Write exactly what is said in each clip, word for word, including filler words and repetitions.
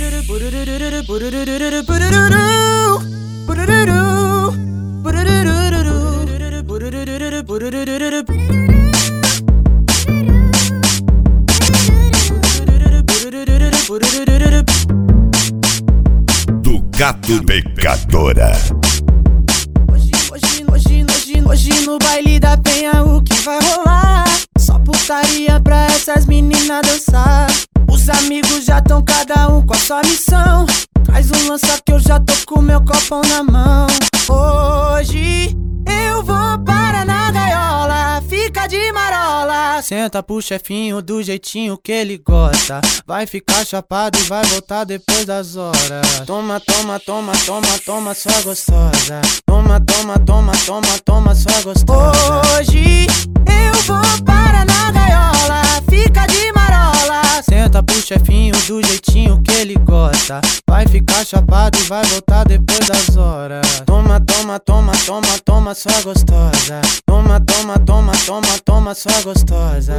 Do Gato Pecadora. Hoje, hoje, hoje, hoje, hoje no baile da penha o que vai rolar? Só putaria pra essas meninas dançar. Os amigos já tão cada um com a sua missão. Traz um lança que eu já tô com meu copão na mão. Hoje eu vou para na gaiola, fica de marola. Senta pro chefinho do jeitinho que ele gosta. Vai ficar chapado e vai voltar depois das horas. Toma, toma, toma, toma, toma, sua gostosa. Toma, toma, toma, toma, toma, sua gostosa. Hoje eu vou para na gaiola, fica de marola. Senta pro chefinho do jeitinho que ele gosta. Vai ficar chapado e vai voltar depois das horas. Toma, toma, toma, toma, toma, sua gostosa. Toma, toma, toma, toma, toma, sua gostosa.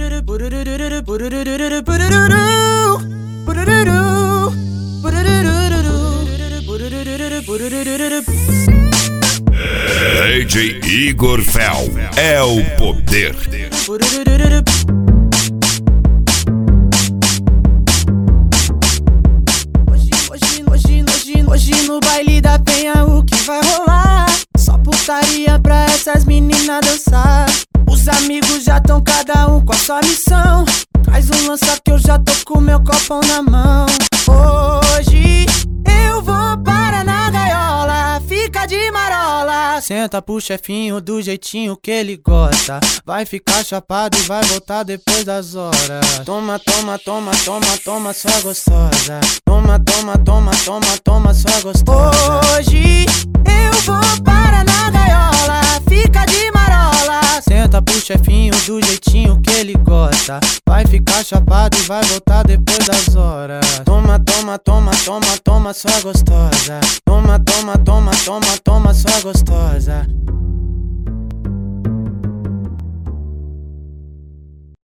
D J Igor Fel é o poder. Hoje, hoje, hoje, hoje, hoje no baile da penha o que vai rolar? Só putaria pra essas meninas dançar. Os amigos já tão cada um com a sua missão. Traz um lança que eu já tô com meu copão na mão. Hoje eu vou para na gaiola, fica de marola. Senta pro chefinho do jeitinho que ele gosta. Vai ficar chapado e vai voltar depois das horas. Toma, toma, toma, toma, toma, sua gostosa. Toma, toma, toma, toma, toma, sua gostosa. Hoje eu vou para na gaiola, fica de marola. Senta pro chefinho do jeitinho que ele gosta. Vai ficar chapado e vai voltar depois das horas. Toma, toma, toma, toma, toma, sua gostosa. Toma, toma, toma, toma, toma, sua gostosa.